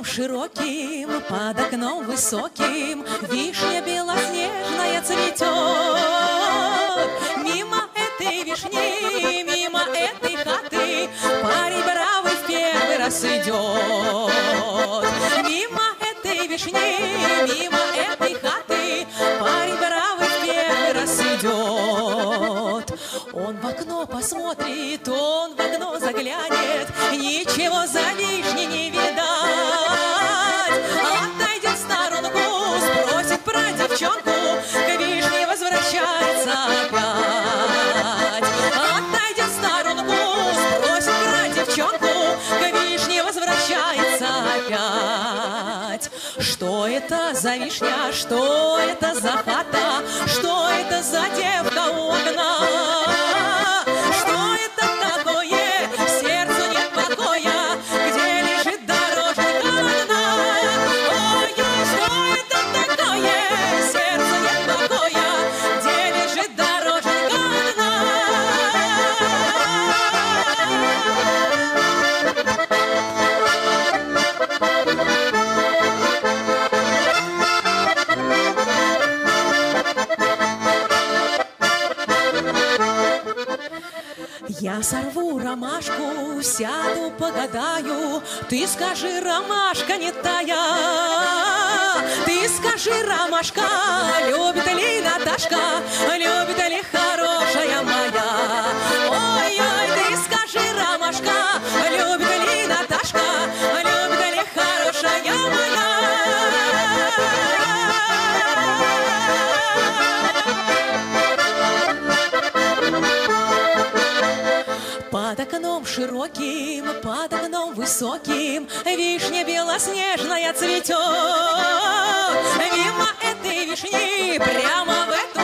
окном широким, под окном высоким вишня белоснежная цветет. Мимо этой вишни, мимо этой хаты парень бравый в первый раз идет. Мимо этой вишни, мимо этой хаты парень бравый в первый раз идет. Он в окно посмотрит, он в окно заглянет, ничего за вишней не видать. Отойдет в сторонку, спросит про девчонку, к вишне возвращается опять. Отойдет в сторонку, спросит про девчонку, к вишне возвращается опять. Что это за вишня, что это за хата, что это за девка у окна? Что это такое, сердцу нет покоя, где лежит дороженька одна? Ой-ой, что это такое, сердцу нет покоя, где лежит дороженька одна? Я сорву ромашку, сяду, погадаю. Ты скажи, ромашка не тая. Ты скажи, ромашка, любит ли Наташка, любит ли хорошая моя? Ой-ой, ты скажи, ромашка, любит ли Наташка, любит ли хорошая моя? Под окном широким, под окном высоким вишня белоснежная цветет. Мимо этой вишни, прямо в эту